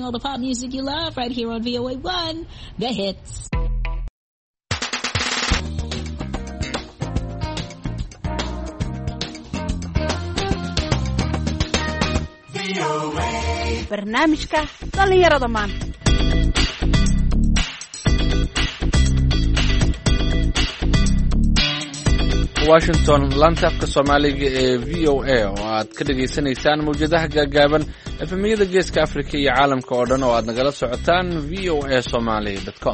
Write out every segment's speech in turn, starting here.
all the pop music you love right here on VOA1, The Hits. barnaamijka dhalinyarada maanta. Washington laanta afka Soomaaliga ee VOA oo aad ka dhageysanaysaan mawjadaha gaagaaban efemiyada geeska Afrika iyo caalamka oo dhan oo aad nagala socotaan voasomali.com.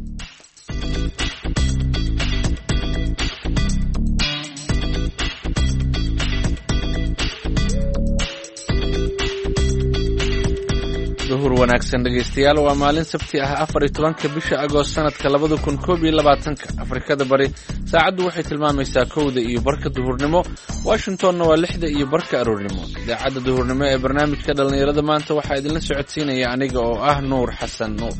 duhur wanaagsan dhageystayaal, waa maalin sabti ah 14 bisha Agoost sanadka 2021 Afrikada Bari. Saacadu waxay tilmaamaysaa 1:00 iyo barka duhurnimo, Washingtonna waa 6:00 iyo barka aroornimo. Idaacadda duhurnimo ee barnaamijka dhalinyarada maanta waxaa idinla socodsiinaya aniga oo ah Nuur Xasan Nuur.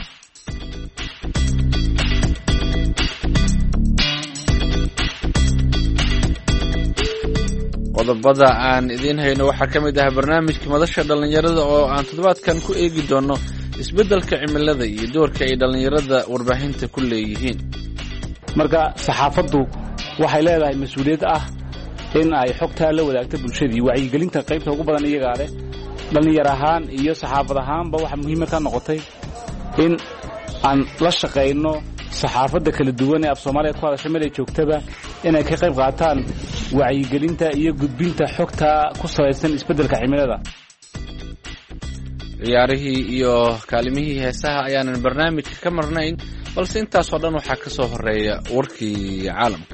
qodobada aan idiin hayno waxaa ka mid ah barnaamijka madasha dhalinyarada oo aan toddobaadkan ku eegi doono isbeddelka cimilada iyo doorka ay dhalinyarada warbaahinta ku leeyihiin. marka saxaafaddu waxay leedahay mas'uuliyad ah in ay xogtaa la wadaagto bulshadii, wacyigelinta qaybta ugu badan iyagaa leh. dhalinyar ahaan iyo saxaafad ahaanba waxaa muhiima ka noqotay in aan la shaqayno saxaafadda kala duwan ee af Soomaaliya ku hadasha meel ay joogtaba inay ka qayb qaataan wacyigelinta iyo gudbinta xogta ku salaysan isbeddelka cimilada. ciyaarihii iyo kaalimihii heesaha ayaanan barnaamijka ka marnayn, balse intaas oo dhan waxaa ka soo horeeya warkii caalamka.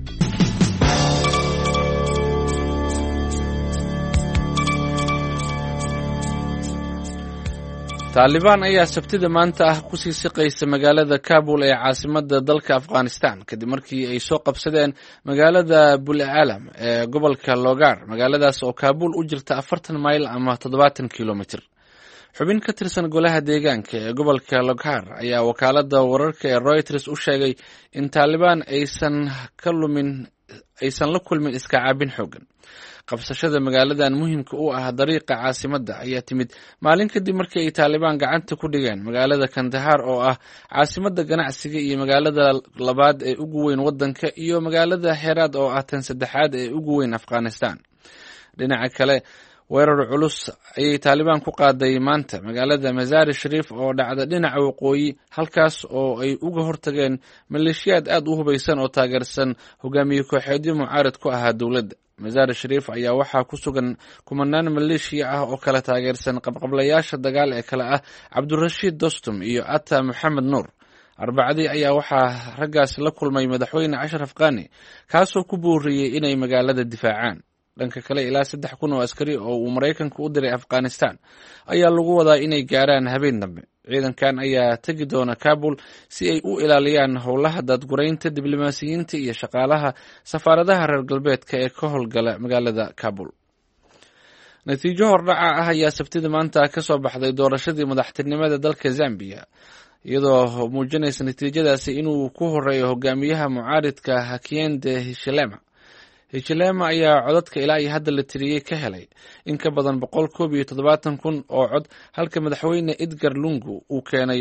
Taliban ayaa sabtida maanta ah ku sii siqaysa magaalada Kabul ee caasimadda dalka Afghanistan kadib markii ay soo qabsadeen magaalada Bul-Alam ee gobolka Logar. magaaladaas oo Kabul u jirta 40 mayl ama 70 kilomitir. xubin ka tirsan golaha deegaanka ee gobolka Logar ayaa wakaaladda wararka ee Reuters u sheegay in Taliban aysan la kulmin iska caabin xooggan. qabsashada magaaladan muhiimka u ah dariiqa caasimadda ayaa timid maalin kadib markii ay Taliban gacanta ku dhigeen magaalada Kandahar oo ah caasimadda ganacsiga iyo magaalada labaad ee ugu weyn waddanka, iyo magaalada Herat oo ah tan saddexaad ee ugu weyn Afghanistan. dhinaca kale, weerar culus ayay Taliban ku qaaday maanta magaalada Mazar Sharif oo dhacda dhinaca waqooyi, halkaas oo ay uga hortageen maleeshiyaad aad u hubaysan oo taageersan hogaamiye kooxeedyo mucaarad ku ahaa dowladda. Mazar Sharif ayaa waxaa ku sugan kumanaan maleeshiya ah oo kala taageersan qabqablayaasha dagaal ee kale ah Cabdurashiid Dostum iyo Ata Mohamed Nur. Arbacadii ayaa waxaa raggaas la kulmay madaxweyne Ashraf Ghani, kaasoo ku booriyey inay magaalada difaacaan. dhanka kale, ilaa 3,000 oo askari oo uu Maraykanku u diray Afghanistan ayaa lagu wadaa inay gaaraan habeen dambe. ciidankan ayaa tegi doona Kabul si ay u ilaaliyaan howlaha daadguraynta diblomaasiyiinta iyo shaqaalaha safaaradaha reer galbeedka ee ka howlgala magaalada Kabul. natiijo hordhaca ah ayaa sabtida maanta ka soo baxday doorashadii madaxtinimada dalka Zambia, iyadoo muujinaysa natiijadaasi inuu ku horeeyo hogaamiyaha mucaaridka Hakainde Hichilema. Hichilema ayaa codadka ilaa iyo hadda la tiriyey ka helay in ka badan 170,000 oo cod, halka madaxweyne Edgar Lungu uu keenay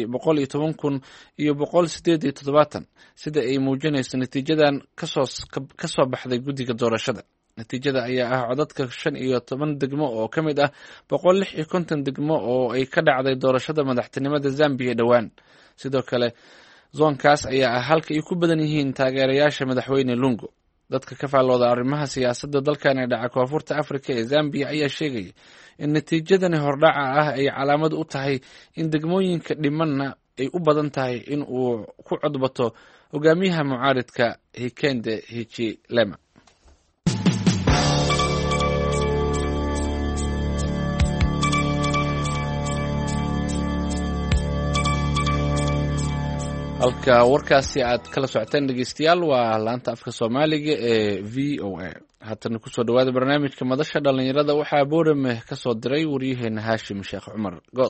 110,187, sida ay muujinayso natiijadan ka soo baxday guddiga doorashada. natiijada ayaa ah codadka 15 degmo oo ka mid ah 156 degmo oo ay ka dhacday doorashada madaxtinimada Zambia dhowaan. sidoo kale, zoonkaas ayaa ah halka ay ku badan yihiin taageerayaasha madaxweyne Lungu. dadka ka faallooda arrimaha siyaasadda dalkan ee dhaca koonfurta Afrika ee Zambia ayaa sheegay in natiijadani hordhaca ah ay calaamad u tahay in degmooyinka dhimanna ay u badan tahay in uu ku codbato hogaamiyaha mucaaridka Hakainde Hichilema. halka warkaasi aad kala socoteen dhegeystayaal waa laanta afka Soomaaliga ee VOA. haatan ku soo dhawaada barnaamijka madasha dhalinyarada. waxaa Boorame ka soo diray waryaheena Haashim Sheekh Cumar Good.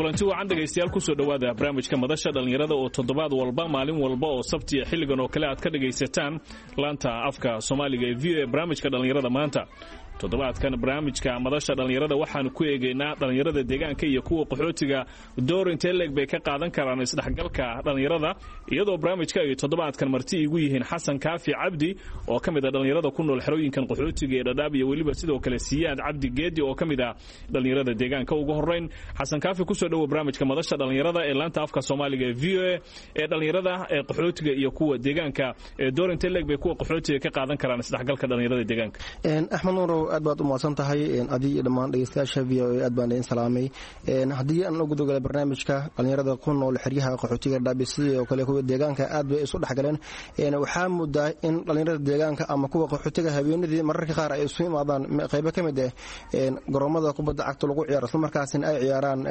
kulanti wacan dhegaystayaal kusoo dhowaada barnaamijka madasha dhallinyarada oo toddobaad walba maalin walba oo sabtiya xilligan oo kale aad ka dhegaysataan laanta afka soomaaliga ee VOA barnaamijka dhallinyarada maanta. toddobaadkan barnaamijka madasha dhallinyarada waxaanu ku eegaynaa dhallinyarada deegaanka iyo kuwa qaxootiga door intee leeg bay ka qaadan karaan isdhexgalka dhallinyarada, iyadoo barnaamijka ay toddobaadkan marti igu yihiin xasan kaafi cabdi oo ka mid ah dhallinyarada ku nool xerooyinkan qaxootiga ee Dadaab iyo weliba sidoo kale Siyaad Cabdi Geedi oo ka mid ah dhallinyarada deegaanka. ugu horeyn xasan kaafi kusoo dhawo barnaamijka madasha dhallinyarada ee laanta afka Soomaaliga ee VOA ee dhallinyarada ee qaxootiga iyo kuwa deegaanka door intee leeg bay kuwa qaxootiga ka qaadan karaan isdhexgalka dhallinyarada deegaanka. Axmed Nuur aad baad u mahadsan tahay adii dhammaan dhageystayaasha VOA aad baan idin salaamay. Haddii aan ugu dogalay barnaamijka dhallinyarada ku nool xeryaha qaxootiga Dadaab iyo kale kuwa deegaanka aad bay isu dhexgaleen. Waxaa mudaa in dhallinyarada deegaanka ama kuwa qaxootiga habeenadii mararka qaar ay isu imaadaan qaybo ka mid ah garoomada kubadda cagta lagu ciyaaro isla markaasina ay ciyaaraan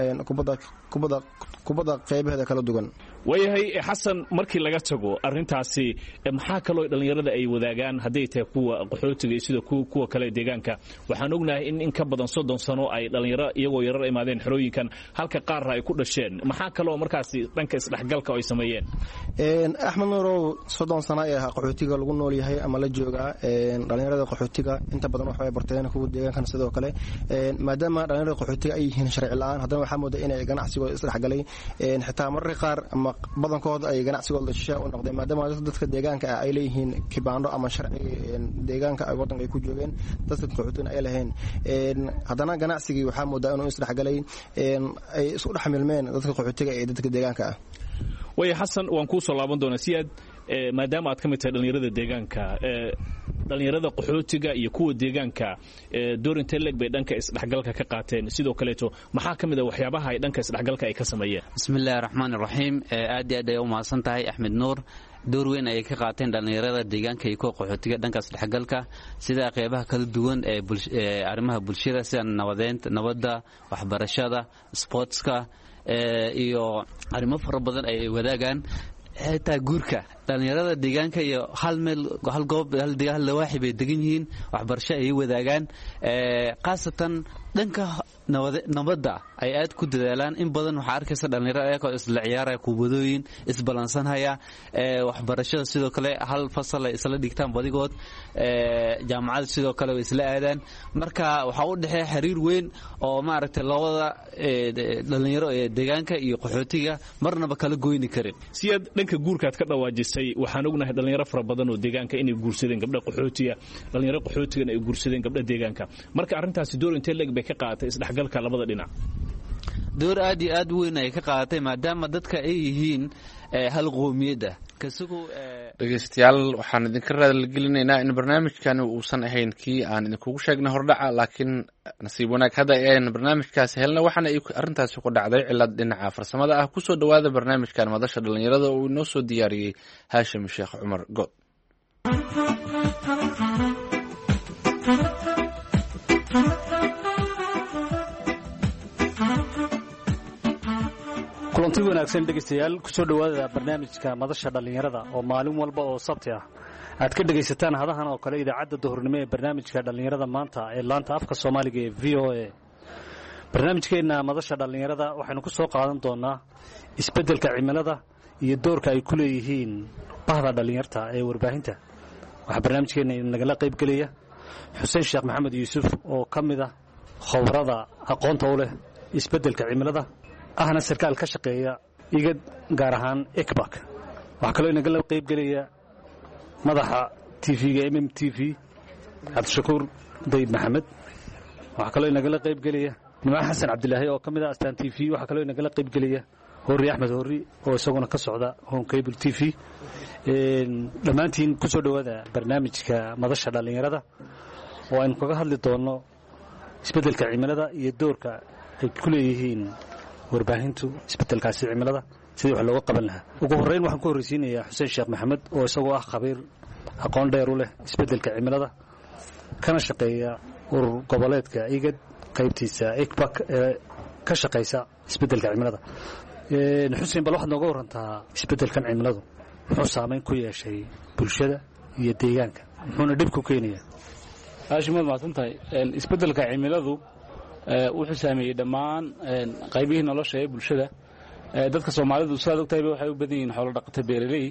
kubadda qaybaheeda kala duwan. wayahay xasan, markii laga tago arintaasi maxaa kaloo dhallinyarada ay wadaagaan hadday tahay kuwa qaxootiga iyo sida kuwa kale deegaanka? waxaan ognahay in ka badan 30 sano ay dhallinyaro iyagoo yarar imaadeen xerooyinkan halka qaarna ay ku dhasheen. maxaa kaloo markaasi dhanka isdhexgalka ay sameeyeen? Axmed Nuurow 30 sano ee qaxootiga lagu nool yahay ama la jooga dhallinyarada qaxootiga inta badan waxay barteen kuwa deegaankan sidoo kale maadaama dhallinyarada qaxootiga ay yihiin sharci la'aan haddana waxaa moodaa inay ganacsigooda isdhexgalay xitaa mararka qaar ama badankooda ay ganacsigooda shisha u noqdeen maadaama dadka deegaanka ay leeyihiin kibaando ama sharci deegaanka ay wadanka ay ku joogeen dadka qaxootiga ay lahayn haddana ganacsigii waxaa moodaa inuu isdhexgalay ay isku dhexmilmeen dadka qaxootiga ee dadka deegaanka ah. way xasan, waan ku soo laaban doonaa Siyaad, maadaama aad ka mid tahay dhallinyarada deegaanka dhallinyarada qaxootiga iyo kuwa deegaanka door intee leeg bay dhanka isdhexgalka ka qaateen? sidoo kaleeto maxaa ka mid ah waxyaabaha ay dhanka isdhexgalka ay ka sameeyeen? bismillaahi raxmaani raxiim. aad iyo aad ay u mahadsan tahay Axmed Nuur. door weyn ay ka qaateen dhallinyarada deegaanka iyo kuwa qaxootiga dhanka isdhexgalka sida qaybaha kala duwan ee arrimaha bulshada sida nabadda, waxbarashada, sportska iyo arrimo fara badan ay wadaagaan. xitaa guurka dhallinyarada deegaanka iyo hal goob hal lawaaxi bay degan yihiin, waxbarasho ay wadaagaan. khaasatan dhanka nabadda ay aad ku dadaalaan. in badan waxaa arkaysa dhallinyaro ayagoo isla ciyaaraya kubadooyin isbalansanhaya. waxbarashada sidoo kale hal fasal ay isla dhigtaan badigood. jaamacada sidoo kale way isla aadaan. marka waxaa u dhexeeya xiriir weyn oo maaragtay labada dhallinyaro ee deegaanka iyo qaxootiga marnaba kala goyni karin. Siyaad, dhanka guurkaad ka dhawaajisay waxaan ognahay dhallinyaro fara badan oo deegaanka inay guursadeen gabdha qaxootiga, dhallinyaro qaxootigana ay guursadeen gabdha deegaanka. marka arrintaasi door intee leeg bay ka qaadatay isdhexgalka labada dhinac? door aad iyo aad weyn ay ka qaadatay maadaama dadka ay yihiin hal qoomiyada. dhegaystayaal, waxaan idinka raaligelinaynaa in barnaamijkani uusan ahayn kii aan idinkugu sheegnay hordhaca, laakiin nasiib wanaag hadda ayaan barnaamijkaasi helna waxaana ay arrintaasi ku dhacday cilad dhinaca farsamada ah. kusoo dhowaada barnaamijkan madasha dhallinyarada oo inoo soo diyaariyey Haashim Sheekh Cumar Good. kulanti wanaagsan dhegaystayaal, kusoo dhowaada barnaamijka madasha dhallinyarada oo maalin walba oo sabti ah aad ka dhegaysataan hadahan oo kale idaacadda duhurnimo ee barnaamijka dhallinyarada maanta ee laanta afka Soomaaliga ee VOA. barnaamijkeena madasha dhallinyarada waxaynu ku soo qaadan doonaa isbeddelka cimilada iyo doorka ay ku leeyihiin bahda dhallinyarta ee warbaahinta. waxa barnaamijkeena nagala qayb galaya Xuseen Sheekh Maxamed Yuusuf oo ka mid ah khabrada aqoonta u leh isbeddelka cimilada ahna sarkaal ka shaqeeya igad gaar ahaan ekbak. waxa kaloo inaga qayb galaya madaxa TV-ga MMTV Cabdishakuur Dayib Maxamed. waxa kaloo inaga qayb galaya Nimco Xasan Cabdilaahi oo ka mid ah Astaan TV. waxa kaloo inaga qayb galaya Hori Axmed Hori oo isaguna ka socda Home Cable TV. dhammaantiin ku soo dhowaada barnaamijka madasha dhallinyarada oo aynu kaga hadli doono isbeddelka cimilada iyo doorka ay ku leeyihiin warbaahintu isbeddelkaasi cimilada sidii wax looga qaban lahaa. ugu horreyn waxaan ku horreysiinayaa Xuseen Sheekh Maxamed oo isagoo ah khabiir aqoon dheer u leh isbeddelka cimilada kana shaqeeya urur goboleedka igad qaybtiisa ekbak ee ka shaqeysa isbeddelka cimilada. Xuseen, bal waxaad nooga warantaa isbeddelkan cimiladu muxuu saameyn ku yeeshay bulshada iyo deegaanka, muxuuna dhib ku keenayaa? Haashim, waad mahadsantahay. isbeddelka cimiladu wuxuu saameeyey dhammaan qaybihii nolosha ee bulshada. dadka Soomaalidu sidaad ogtahay waxay u badan yihiin xoolo dhaqato beeraley.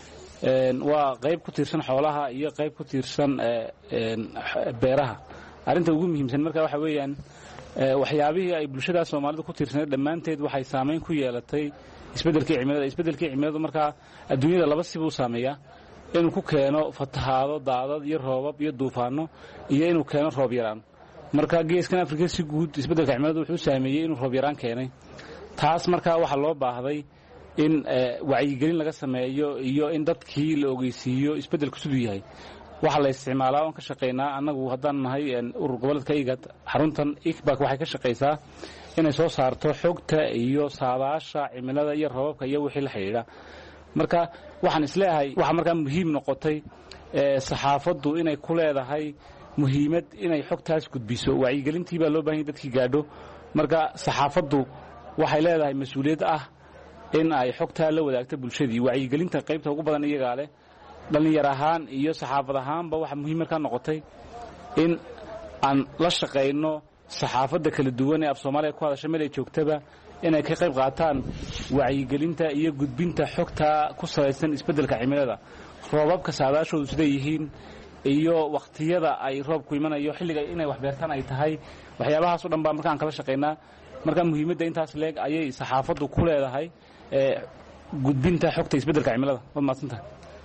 waa qayb ku tiirsan xoolaha iyo qayb ku tiirsan beeraha. arrinta ugu muhiimsan marka waxa weeyaan waxyaabihii ay bulshada Soomaalidu ku tiirsaneed dhammaanteed waxay saameyn ku yeelatay isbeddelkii cimilada. marka adduunyada laba si buu saameeyaa, inuu ku keeno fatahaado, daadad iyo roobab iyo duufaano, iyo inuu keeno roob yaraan. marka geeskan Afrika si guud isbeddelka cimilada wuxuu saameeyay inuu roob yaraan keenay. taas marka waxa loo baahday in wacyigelin laga sameeyo iyo in dadkii la ogeysiiyo isbeddelku siduu yahay. waxa la isticmaalaa oo ka shaqeynaa annagu haddaan nahay urur goboleedka IGAD. xaruntan ICBAC waxay ka shaqeysaa inay soo saarto xogta iyo saadaasha cimilada iyo roobabka iyo wixii la xidhiidha. marka waxaan isleeyahay waxa markaa muhiim noqotay saxaafaddu inay ku leedahay muhiimad inay xogtaas gudbiso. wacyigelintii baa loo baahan yahay dadkii gaadho. marka saxaafaddu waxay leedahay mas'uuliyad ah in ay xogtaa la wadaagto bulshadii. wacyigelinta qaybta ugu badan iyagaa leh. dhalinyar ahaan iyo saxaafad ahaanba waxa muhiim markaa noqotay in aan la shaqayno saxaafadda kala duwan ee af Soomaaliya ku hadasha meel ay joogtaba inay ka qayb qaataan wacyigelinta iyo gudbinta xogta ku salaysan isbeddelka cimilada. roobabka saadaashoodu siday yihiin iyo waqtiyada ay roobku imanayo, xilliga inay wax beertaan ay tahay, waxyaabahaas oo dhan baa markaan kala shaqaynaa. marka muhiimadda intaas leeg ayay saxaafaddu ku leedahay gudbinta xogta isbeddelka cimilada. waad mahadsantahay.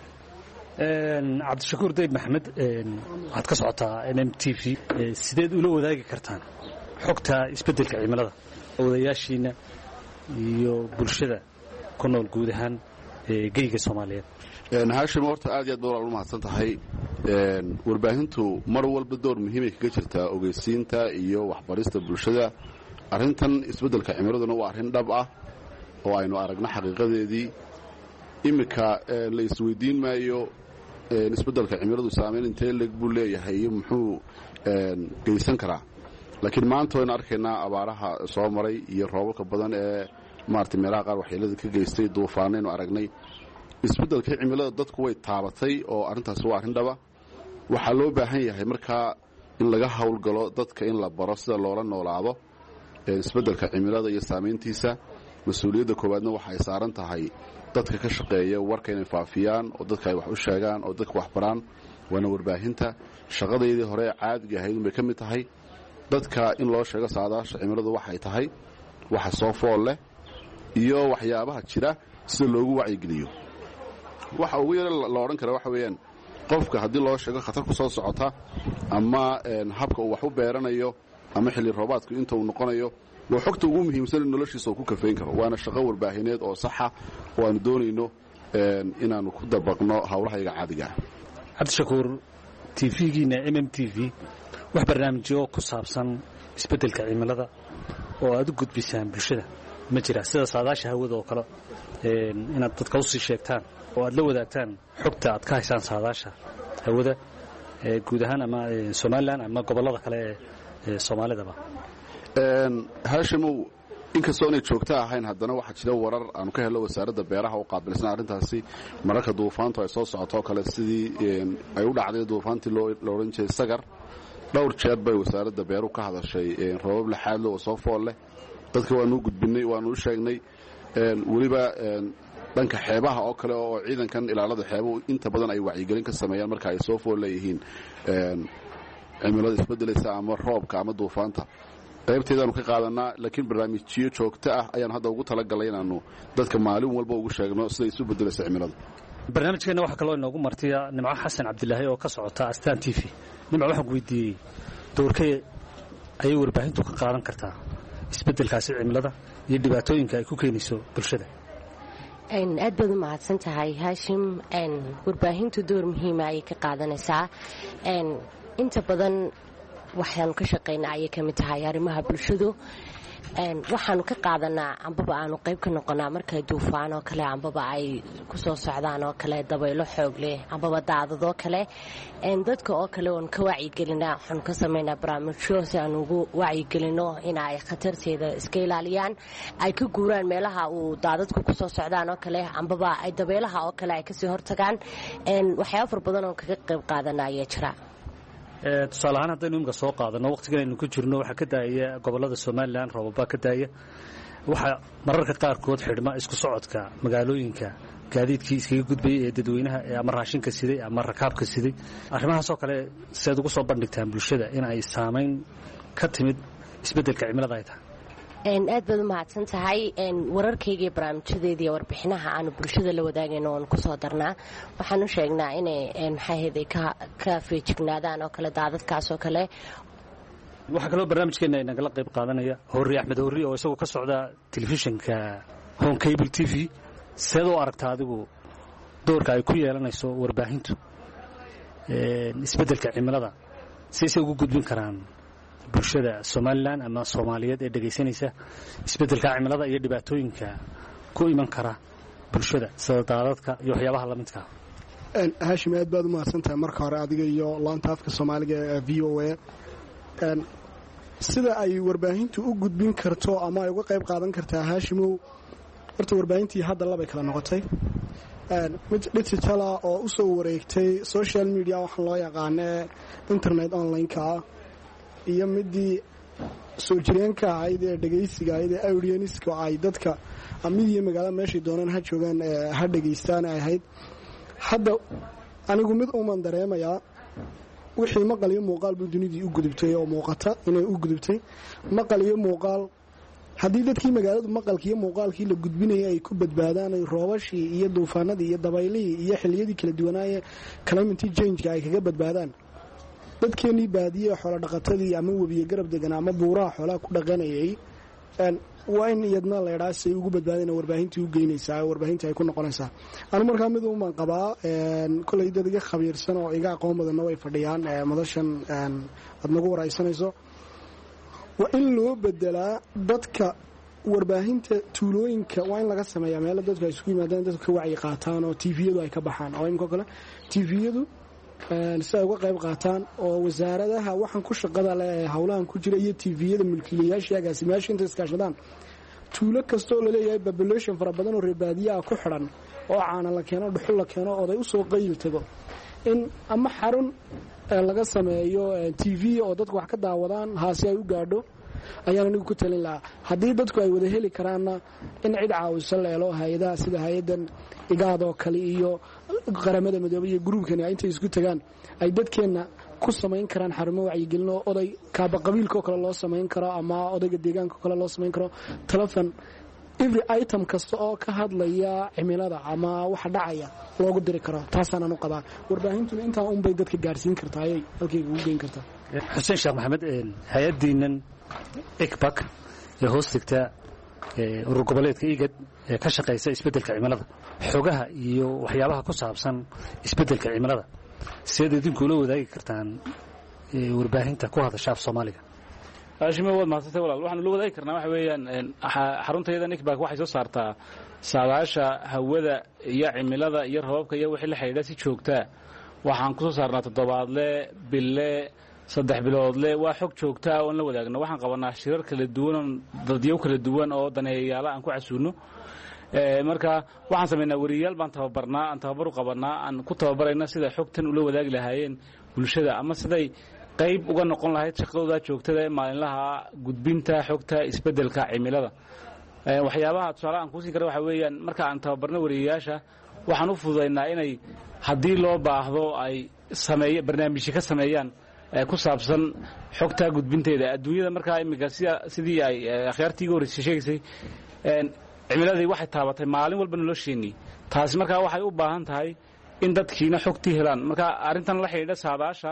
cabdishakuur dayb maxamed, waxaad ka socotaa NMTV. sideed ula wadaagi kartaan xogta isbeddelka cimilada odayaashiina iyo bulshada ku nool guud ahaan geyga Soomaaliyeed? haashim, horta aad iyo aad baad u mahadsan tahay. warbaahintu mar walba door muhiimay kaga jirtaa ogeysiinta iyo waxbarista bulshada. arrintan isbeddelka cimiladuna waa arrin dhab ah oo aynu aragno xaqiiqadeedii. iminka la isweydiin maayo isbeddelka cimiladu saameyn intee leeg buu leeyahay iyo muxuu geysan karaa. laakiin maanta waynu arkaynaa abaaraha soo maray iyo roobabka badan ee maaragtay meelaha qaar waxyeelada ka geystay, duufaanaynu aragnay. isbeddelkii cimilada dadku way taabatay oo arrintaasi waa arrin dhaba. waxaa loo baahan yahay markaa in laga howlgalo dadka in la baro sida loola noolaado isbeddelka cimilada iyo saamayntiisa. mas-uuliyadda koowaadna waxa ay saaran tahay dadka ka shaqeeya warka inay faafiyaan oo dadka ay wax u sheegaan oo dadka wax baraan. waana warbaahinta shaqadeedii hore ee caadiga ahayd unbay ka mid tahay. dadka in loo sheego saadaasha cimiladu waxay tahay waxa soo fool leh iyo waxyaabaha jira sida loogu wacyigeliyo. waxa ugu yar la odhan kara waxa weeyaan qofka haddii loo sheego khatar ku soo socota ama habka uu wax u beeranayo ama xilli roobaadku inta uu noqonayo, waa xogta ugu muhiimsan in noloshiisa uu ku kafeyn karo. waana shaqo warbaahineed oo saxa oo aanu doonayno inaannu ku dabaqno howlahayaga caadiga ah. cabdishakuur, tvgiina NMTV wax barnaamijyo ku saabsan isbeddelka cimilada oo aad u gudbisaan bulshada ma jira, sida saadaasha hawada oo kale, inaad dadka usii sheegtaan oo aad la wadaagtaan xogta aad ka haysaan saadaasha hawada guud ahaan ama Somaliland ama gobollada kale ee Soomaalidaba? haashimow, inkastoo inay joogto ahayn haddana waxaa jira warar aanu ka helno wasaaradda beeraha u qaabilsan arrintaasi. mararka duufaantu ay soo socoto oo kale sidii ay u dhacday duufaantii la odhan jiray Sagar, dhowr jeer bay wasaaradda beeruhu ka hadashay roobab laxaadle oo soo fool leh. dadka waanu gudbinay, waanu u sheegnay. weliba dhanka xeebaha oo kale oo ciidankan ilaalada xeebuhu inta badan ay wacyigelin ka sameeyaan marka ay soo fool leeyihiin cimilada isbeddelaysa ama roobka ama duufaanta. qaybteedaanu ka qaadanaa, laakiin barnaamijyo joogto ah ayaan hadda ugu talagalay inaannu dadka maalin walba ugu sheegno siday isu beddelaysa cimiladu. barnaamijkeenna waxaa kaloo inoogu martiya Nimco Xasan Cabdilaahi oo ka socota Astaan TV. Nimco, waxaan ku weydiiyey doorkee ayay warbaahintu ka qaadan kartaa isbeddelkaasi cimilada iyo dhibaatooyinka ay ku keenayso bulshada? aad baad u mahadsan tahay haashim. warbaahintu door muhiima ayay ka qaadanaysaa. inta badan waxaanu ka shaqaynaa ayay ka mid tahay arrimaha bulshadu. waxaanu ka qaadanaa ambaba aanu qayb ka noqonaa markay duufaan oo kale ambaba ay ku soo socdaan oo kale dabaylo xoog leh ambaba daadadoo kale. dadka oo kale oon ka wacyigelinaa, waxaanu ka samaynaa barnaamijyo si aan ugu wacyigelino in ay khatarteeda iska ilaaliyaan, ay ka guuraan meelaha uu daadadku ku soo socdaan oo kale ambaba ay dabeelaha oo kale ay kasii hortagaan. waxyaabo far badan oon kaga qayb qaadana ayaa jira. tusaale ahaan haddaynu imika soo qaadano waqtigan aynu ku jirno waxaa ka daaya gobollada somalilan roobabaa ka daaya waxaa mararka qaarkood xidhma isku socodka magaalooyinka gaadiidkii iskaga gudbayay ee dadweynaha ee ama raashinka siday ama rakaabka siday arrimahaasoo kale siaad ugu soo bandhigtaan bulshada in ay saamayn ka timid isbeddelka cimilada ay tahay aad baad u mahadsan tahay wararkayga iyo barnaamijyadeeda iyo warbixinaha aanu bulshada la wadaagayno oon ku soo darnaa waxaan u sheegnaa inay maxaaheeday ka feejignaadaan oo kale daadadkaas oo kale waxaa kaloo barnaamijkeenna inagala qayb qaadanaya horri axmed horri oo isagoo ka socda telefishinka home cable t v seed u aragta adigu doorka ay ku yeelanayso warbaahintu isbeddelka cimilada siisay ugu gudbin karaan bulshada somalilan ama soomaaliyeed ee dhegaysanaysa isbeddelka cimilada iyo dhibaatooyinka ku iman kara bulshada sida daadadka iyo waxyaabaha la midkaa haashim aad baad u mahadsantahay marka hore adiga iyo laanta afka soomaaliga ee v o a sida ay warbaahintu u gudbin karto ama ay uga qayb qaadan kartaa haashimow horta warbaahintii hadda labay kala noqotay mid digitala oo u soo wareegtay social media waxaan loo yaqaanee internet online-ka ah iyo midii soo jireenka ahayd ee dhegaysiga ahayd ee audieniska ay dadka midiya magaalada meeshay doonaan ha joogaan ha dhegaystaan ay ahayd hadda anigu mid uuman dareemayaa wixii maqal iyo muuqaal buu dunidii u gudubtay oo muuqata inay u gudubtay maqal iyo muuqaal haddii dadkii magaaladu maqalkii iyo muuqaalkii la gudbinayay ay ku badbaadaan ay roobashii iyo duufaanadii iyo dabaylihii iyo xilliyadii kala duwanaaye climate change-ka ay kaga badbaadaan dadkeenii baadiye xoolo dhaqatadii ama webiye garab degan ama buuraha xoolaha ku dhaqanayay waa in iyadna leedhaa si ay ugu badbaadayna warbaahintii u geynaysaa warbaahintii ay ku noqonaysaa anu markaa mid uman qabaa kolay dad iga khabiirsan oo iga aqoon badanna way fadhiyaan madashan aad nagu waraysanayso waa in loo bedelaa dadka warbaahinta tuulooyinka waa in laga sameeyaa meelo dadku ay isugu yimaadaan dadku ka wacyi qaataan oo tviyadu ay ka baxaan oo imika kale tviyadu si ay uga qayb qaataan oo wasaaradaha waxaan ku shaqada leh ee howlahan ku jira iyo tviyada mulkiilayaasha agaasimayaasha inta iskaashadaan tuulo kastoo laleeyahay population fara badan oo reebaadiyaha ku xidhan oo caana la keeno dhuxul la keeno oday u soo qayl tago in ama xarun laga sameeyo tv oo dadku wax ka daawadaan haasi ay u gaadho ayaan anigu ku talin lahaa haddii dadku ay wada heli karaanna in cid caawiso leelo hay-adaha sida hay-adan igaadoo kale iyo qaramada midoobay iyo gruubkani intay isku tagaan ay dadkeenna ku samayn karaan xarumo wacyigelin oo oday kaaba qabiilkaoo kale loo samayn karo ama odayga deegaanka kale loo samayn karo telefon every item kasta oo ka hadlaya cimilada ama waxa dhacaya loogu diri karo taasaan anu qabaa warbaahintuna intaa unbay dadka gaarsiin kartaa ayay halkayga ugu geyn kartaa xuseen sheekh maxamed hay-addiinan icbak ee hoos digta urur goboleedka igad ee ka shaqaysa isbeddelka cimilada xogaha iyo waxyaabaha ku saabsan isbeddelka cimilada sidaad idinku ula wadaagi kartaan warbaahinta ku hadasha af soomaaliga haashime waad mahadsantay walaal waxaanu la wadaagi karnaa waxa weeyaan xaruntayadan icbak waxay soo saartaa saadaasha hawada iyo cimilada iyo roobabka iyo wixii la xidhiidha si joogtaa waxaan ku soo saarnaa toddobaadle bille 3 biloodle waa xog joogtaa oon la wadaagno waxaan qabanaa shirar kala duwan dadyo kala duwan oo daneeyayaala aan ku casuuno marka waxaan sameynaa wariyaal baan tababarnaa aan tababar u qabanaa aan ku tababarayna sida xogtan ula wadaagi lahaayeen bulshada ama siday qayb uga noqon lahayd shaqadooda joogtada ee maalinlaha gudbinta xogta isbeddelka cimilada waxyaabaha tusaale aan kuusii kara waxa weeyaan marka aan tababarno wariyayaasha waxaan u fududaynaa inay haddii loo baahdo ay barnaamijyo ka sameeyaan ku saabsan xogta gudbinteeda adduunyada markaa imika sidii ay akhyaartii iga horreysay sheegaysay cimiladii waxay taabatay maalin walba nolosheenii taasi markaa waxay u baahan tahay in dadkiina xogtii helaan marka arrintan la xidhiidha saadaasha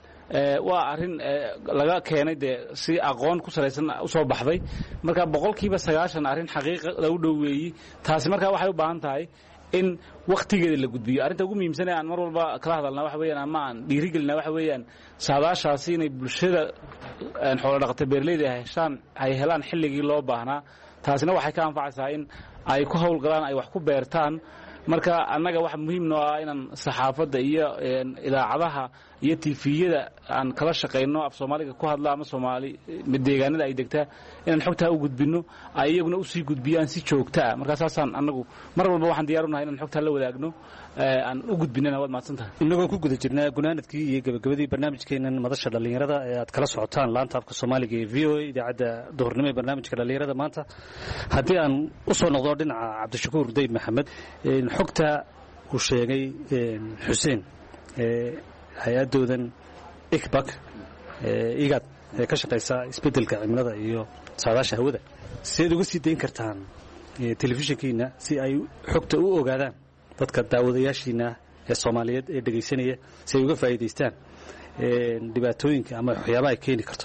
waa arrin laga keenay dee si aqoon ku salaysan u soo baxday marka 90% arrin xaqiiqa lagu dhoweeyey taasi markaa waxay u baahan tahay in waqtigeeda la gudbiyo arrinta ugu muhiimsan ee aan mar walba kala hadalna waxa weeyaan ama aan dhiirigelina waxa weeyaan saadaashaasi inay bulshada xoolo dhaqata beeraleyda ay helaan xilligii loo baahnaa taasina waxay ka anfacaysaa in ay ku howlgalaan ay wax ku beertaan marka annaga waxa muhiim noo ah inaan saxaafadda iyo idaacadaha iyo tifiyada aan kala shaqayno af soomaaliga ku hadla ama soomaali deegaanada ay degtaa inaan xogtaa u gudbinno ay iyaguna usii gudbiyaan si joogtaa markaa saasaan annagu mar walba waxaan diyaar u nahay inaan xogtaa la wadaagno aan u gudbinana waad mahadsantahay inagoo ku guda jirnaa gunaanadkii iyo gabagabadii barnaamijkeenan madasha dhallinyarada ee aad kala socotaan laanta afka soomaaliga ee v o a idaacadda duhurnimo ee barnaamijka dhallinyarada maanta haddii aan u soo noqdo dhinaca cabdishakuur dayb maxamed xogta uu sheegay xuseen hay-adoodan ikbak igad ee ka shaqaysa isbeddelka cimilada iyo saadaasha hawada sideed uga sii dayn kartaan telefishinkiina si ay xogta u ogaadaan dadka daawadayaashiina ee soomaaliyeed ee dhegaysanaya si ay uga faa'iidaystaan dhibaatooyinka ama waxyaabaha ay keeni karto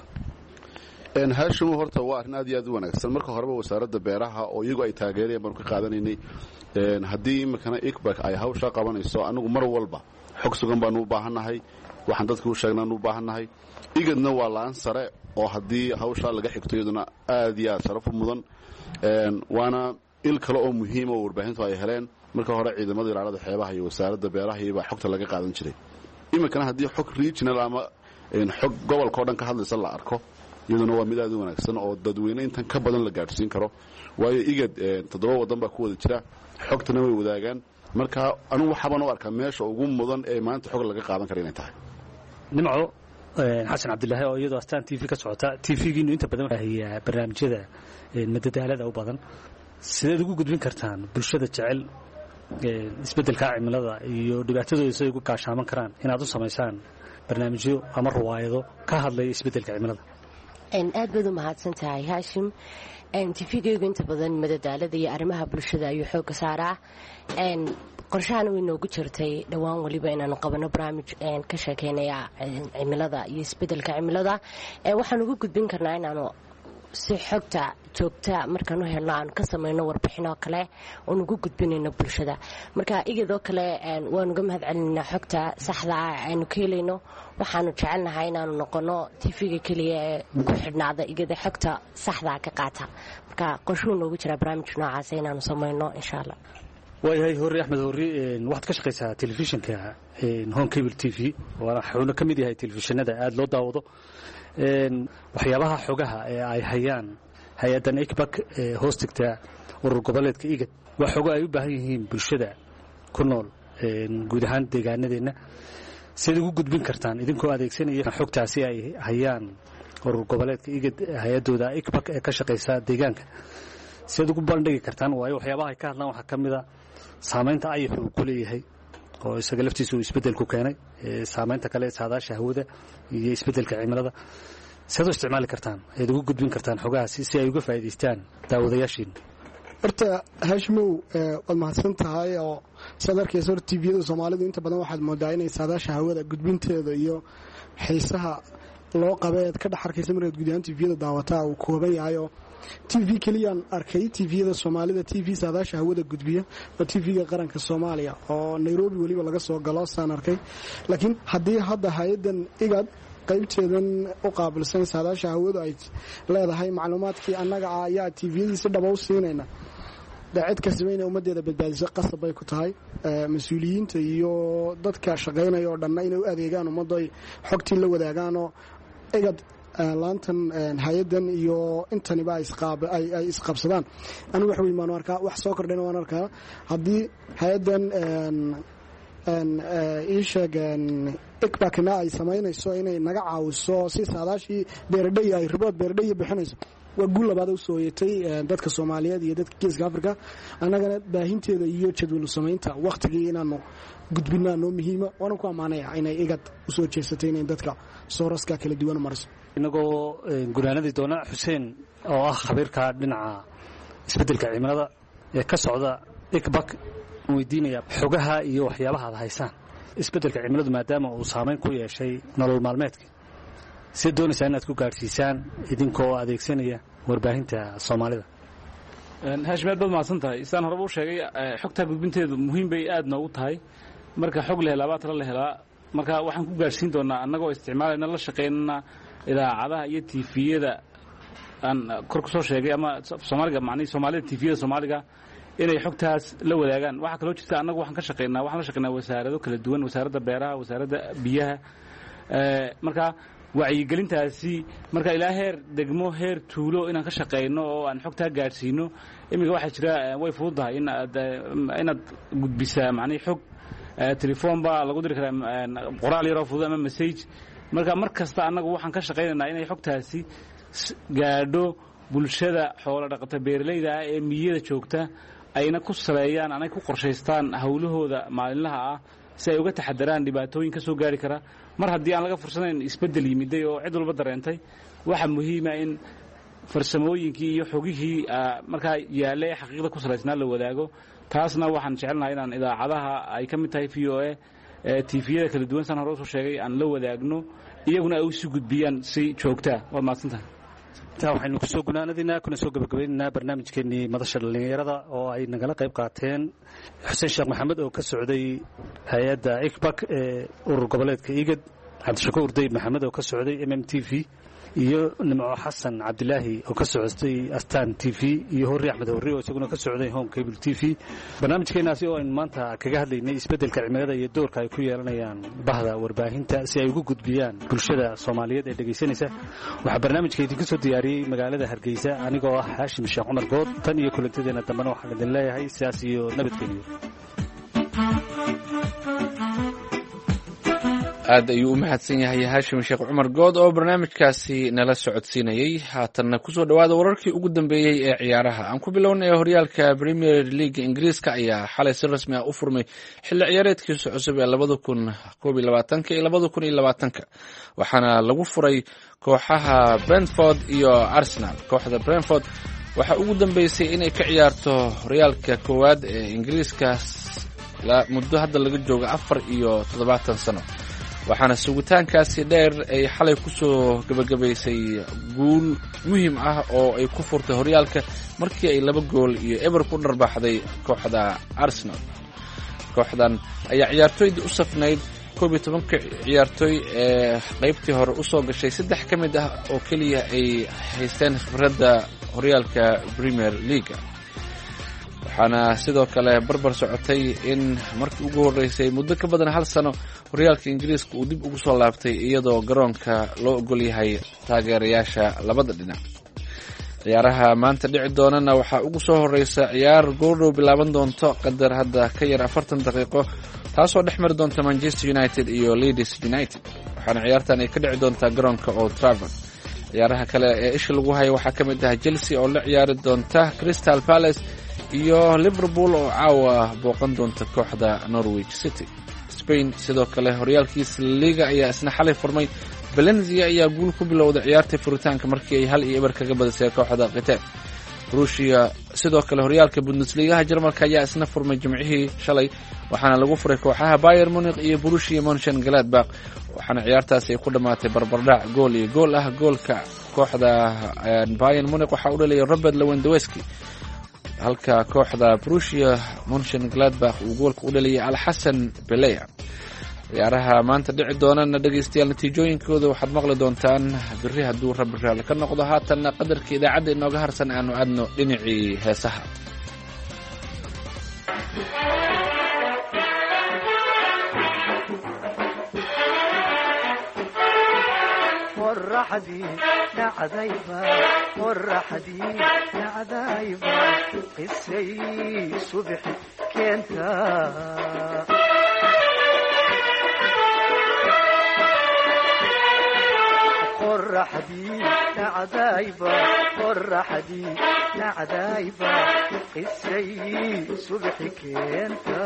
haashimo horta waa arrin aad iyo aad u wanaagsan marka horeba wasaaradda beeraha oo iyagu ay taageerayaan baanu ka qaadanaynay haddii iminkana ikbak ay hawshaa qabanayso annagu mar walba xog sugan baanu u baahannahay waxaan dadka u sheegnaanu u baahannahay igadna waa la'aan sare oo haddii hawshaa laga xigto iyaduna aad iyo aad sharaf u mudan waana il kale oo muhiima oo warbaahintu ay heleen marka hore ciidamada ilaalada xeebaha iyo wasaaradda beeraha iyobaa xogta laga qaadan jiray iminkana haddii xog regional ama xog gobolka o dhan ka hadlaysa la arko iyaduna waa mid aad u wanaagsan oo dadweyne intan ka badan la gaadhsiin karo waayo igad 7 waddan baa ku wada jira xogtana way wadaagaan marka anugu waxaabaan u arkaa meesha ugu mudan ee maanta xog laga qaadan kara inay tahay nimco xasan cabdilaahi oo iyadoo astaan t v ka socota t v-giinu inta badan hayaa barnaamijyada madadaalada u badan sideed ugu gudbin kartaan bulshada jecel isbeddelka cimilada iyo dhibaatadooda siday ugu gaashaaman karaan inaad u samaysaan barnaamijyo ama riwaayado ka hadlaya isbeddelka cimilada aad baad u mahadsan tahay haashim tifigeygu inta badan madadaalada iyo arrimaha bulshada ayuu xooga saaraa qorshahana way noogu jirtay dhowaan waliba inaanu qabano barnaamij ka sheekeynaya cimilada iyo isbeddelka cimilada waxaan ugu gudbin karnaa inaanu si xogta joogta markaan u helno aan ka samayno warbixinoo kale oon ugu gudbinayno bulshada marka iyadoo kale waan uga mahad celinaynaa xogta saxda ah aynu ka helayno waxaanu jecelnahay inaanu noqono tv-ga keliya ee ku xidhnaada iyada xogta saxdaa ka qaata marka qorshuhu noogu jiraa barnaamij noocaasa inaanu samayno insha allah waayahay horre axmed horre waxaad ka shaqaysaa telefishinka home cable t v waana wuxuuna ka mid yahay telefishinada aada loo daawado waxyaabaha xogaha ee ay hayaan hay-addan ikbak ee hoos tigta urur goboleedka igad waa xogo ay u baahan yihiin bulshada ku nool guud ahaan deegaanadeenna sidaad ugu gudbin kartaan idinkoo adeegsanaya xogtaasi ay hayaan urur goboleedka igad hay-adooda ikbak ee ka shaqaysa deegaanka sidaad ugu bandhigi kartaan waayo waxyaabaha ay ka hadlaan waxaa ka mida saamaynta ayaxu uu ku leeyahay oo isaga laftiisu isbeddel ku keenay saamaynta kale saadaasha hawada iyo isbeddelka cimilada sidaad u isticmaali kartaan ayaad ugu gudbin kartaan xogahaasi si ay uga faa'iidaystaan daawadayaashiina horta haashimow waad mahadsan tahay oo siaad arkaysa hor tviyada soomaalidu inta badan waxaad moodaa inay saadaasha hawada gudbinteeda iyo xiisaha loo qaba eed ka dhex arkaysa markaad guud ahaan tviyada daawataa uu kooban yahay oo t v keliyaan arkay tviyada soomaalida t v saadaasha hawada gudbiya waa tv-ga qaranka soomaaliya oo nairobi weliba laga soo galo saan arkay laakiin haddii hadda hay-addan igad qaybteedan u qaabilsan saadaasha hawadu ay leedahay macluumaadkii annaga ah ayaa tviyadiisi dhaba u siinayna dee cid kastaba inay ummaddeeda badbaadiso qasab bay ku tahay mas-uuliyiinta iyo dadka shaqaynaya oo dhanna inay u adeegaan ummadda ay xogtii la wadaagaanoo igad laantan hay-addan iyo intaniba ay isqabsadaan anigu wax weyn baanu arkaa wax soo kordhayna waan arkaa haddii hay-addan ii sheeg ikbakna ay samaynayso inay naga caawiso si saadaashii beeradhay ay ribood beeradhay bixinayso waa guul labaad u soo yeetay dadka Soomaaliyeed iyo dadka Geeska Afrika annagana baahinteeda iyo jadwal samaynta waqtigii inaanu gudbinaa noo muhiima waan ku amaanaya inay igad u soo jeesatay in dadka sooraska kala duwan mariso inagoo gunaanadii doona Xuseen oo ah khabiirka dhinaca isbeddelka cimilada ee ka socda ikbak weydiinaya xogaha iyo waxyaabaha aad haysaan isbeddelka cimiladu maadaama uu saameyn ku yeeshay nolol maalmeedka si doonaysaa inaad ku gaadhsiisaan idinkoo adeegsanaya warbaahinta Soomaalida haashmeed baad mahadsan tahay isaan horeba u sheegay xogta gudbinteedu muhiim bay aad noogu tahay marka xog la helaa baad la helaa marka waxaan ku gaarsiin doonaa annagoo isticmaalayna la shaqeynana idaacadaha iyo TV-yada aan kor ku soo sheegay ama Soomaaliga macnaheedu Soomaalida TV-yada Soomaaliga inay xogtaas la wadaagaan waxa kale oo jirta annagu waxaan la shaqeynaa wasaarado kala duwan wasaaradda beeraha wasaaradda biyaha marka wacyigelintaasi marka ilaa heer degmo heer tuulo inaan ka shaqayno oo aan xogtaa gaadhsiino iminka waxaa jira way fududahay inaad gudbisaa macnihii xog telefoon baa lagu diri karaa qoraal yaroo fudud ama message marka mar kasta annagu waxaan ka shaqaynaynaa inay xogtaasi gaadho bulshada xoolo dhaqata beeralayda ah ee miyada joogta ayna ku saleeyaan anay ku qorshaystaan hawlahooda maalinlaha ah si ay uga taxadaraan dhibaatooyin ka soo gaari kara mar haddii aan laga fursanayn isbeddel yimiday oo cid walba dareentay waxaa muhiima in farsamooyinkii iyo xogihii markaa yaalle ee xaqiiqda ku salaysnaa la wadaago taasna waxaan jecelnahay inaan idaacadaha ay ka mid tahay v o a tifiyada kala duwan saan hore usoo sheegay aan la wadaagno iyaguna ay u sii gudbiyaan si joogtaa waad mahadsantahay intaa waxaynu kusoo gunaanadinaa kuna soo gabagabaynaynaa barnaamijkeennii madasha dhallinyarada oo ay nagala qayb qaateen xuseen sheekh maxamed oo ka socday hay-adda ikbak ee urur goboleedka igad cabdishakuur dayib maxamed oo ka socday t v iyo nimco xasan cabdilaahi oo ka socday astaan t v iyo horri axmed horri oo isaguna ka socday home cable t v barnaamijkeenaasi oo aynu maanta kaga hadlaynay isbeddelka cimilada iyo doorka ay ku yeelanayaan bahda warbaahinta si ay ugu gudbiyaan bulshada soomaaliyeed ee dhegaysanaysa waxaa barnaamijka idinka soo diyaariyey magaalada hargeysa anigoo ah haashim sheekh cumar good tan iyo kulantadeena dambena waxaan idin leeyahay sidaas iyo nabadgeliyo aad ayuu u mahadsan yahay haashim sheekh cumar good oo barnaamijkaasi nala socodsiinayey haatanna kusoo dhowaada wararkii ugu dambeeyey ee ciyaaraha aan ku bilownay horyaalka premier league ingiriiska ayaa xalay si rasmi ah u furmay xilli ciyaareedkiisa cusub ee iyo waxaana lagu furay kooxaha brentford iyo arsenal kooxda brentford waxaa ugu dambeysay inay ka ciyaarto horyaalka koowaad ee ingiriiska muddo hadda laga jooga 4 sano waxaana sugitaankaasi dheer ay xalay ku soo gabagabaysay guul muhiim ah oo ay ku furtay horyaalka markii ay 2 gool iyo eber ku dharbaxday kooxda Arsenal. kooxdan ayaa ciyaartooyda u safnayd 11 ciyaartooy ee qaybtii hore u soo gashay 3 ka mid ah oo kaliya ay haysteen khibradda horyaalka Premier League. waxaana sidoo kale barbar socotay in markii ugu horeysay muddo ka badan 1 sano horyaalka ingiriiska uu dib ugu soo laabtay iyadoo garoonka loo ogol yahay taageerayaasha labada dhinac. ciyaaraha maanta dhici doonana waxaa ugu soo horeysa ciyaar goordhow bilaaban doonto qadar hadda ka yar 40 daqiiqo taasoo dhex mari doonta Manchester United iyo Leeds United. waxaana ciyaartan ay ka dhici doontaa garoonka Old Trafford. ciyaaraha kale ee isha lagu hayo waxaa ka mid ah Chelsea oo la ciyaari doonta Crystal Palace iyo Liverpool oo caawa booqan doonta kooxda Norwich City. Spain sidoo kale horyaalkiisa Liga ayaa isna xalay furmay. Valencia ayaa guul ku bilowday ciyaarta furitaanka markii ay 1-0 kaga badisay kooxda Getafe. Borussia sidoo kale horyaalka Bundesliga Jarmalka ayaa isna furmay jimcihii shalay waxaana lagu furay kooxaha Bayern Munich iyo Borussia Mönchengladbach waxaana ciyaartaasi ay ku dhamaatay barbardhac gool iyo gool ah. goolka kooxda Bayern Munich waxa uu dhaliyay Robert Lewandowski halka kooxda Borussia Mönchengladbach uu goolka u dhaliyay Al-Hassan Belaya. ciyaaraha maanta dhici doonana dhageystayaal natiijooyinkooda waxaad maqli doontaan biri hadduu rabbi raali ka noqdo. haatanna qadarka idaacadda inooga harsan aanu aadno dhinacii heesaha. qorraxdii nacdayba qisay subaxi keenta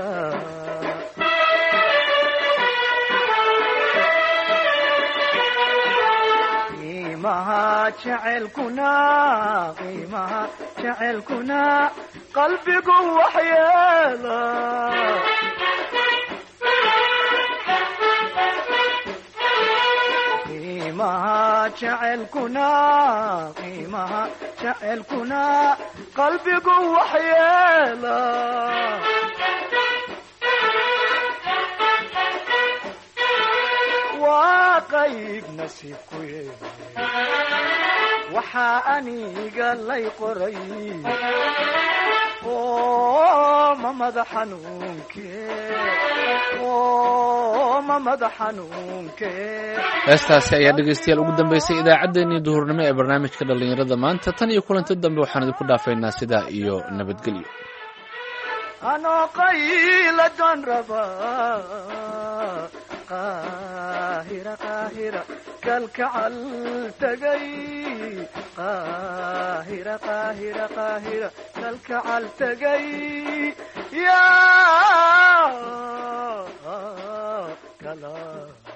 qiimaha jacaylkuna qalbigu waxyeela qiimaha jacaylkuna qalbigu waxyeela waa qayb nasiibku yeelay waxaa aniga lay qoray mamada xanuunke heestaasi ayaa dhegaystayaal ugu dambaysay idaacaddeenii duhurnimo ee barnaamijka dhallinyarada maanta tan iyo kulanti dambe waxaan idinku dhaafaynaa sidaa iyo nabadgelyo anoo qayla doon rabaa qaahira qaahira kalkacal tagay qaahira qaahira qaahira kalkacal tagay yaa kala